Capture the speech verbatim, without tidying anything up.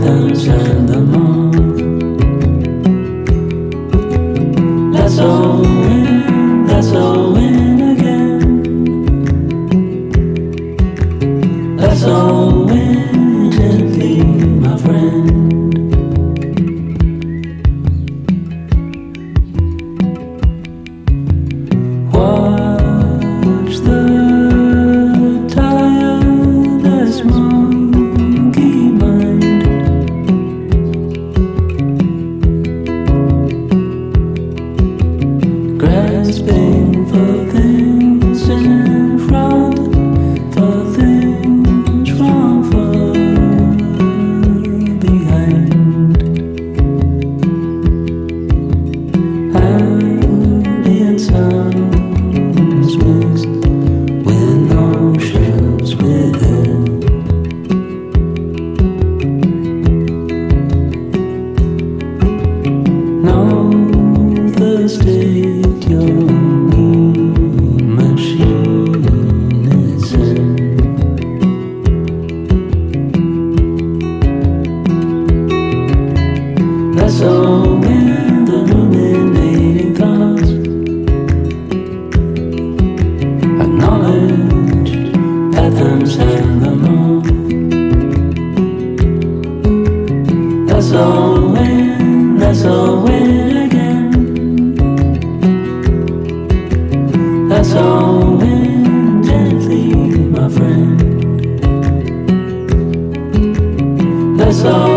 Adams and the moth. Let's all win, let's all win again. Let's all win gently, my friend. Watch the tireless monkey mind, grasping for things in front, for things from far behind. Ambient sounds mixed with notions within. Know the state your mean machine is in. Let's all win the ruminating thoughts. Acknowledge Adams and the moth. Let's all win, let's all win again. Let's all win gently, my friend. Let's all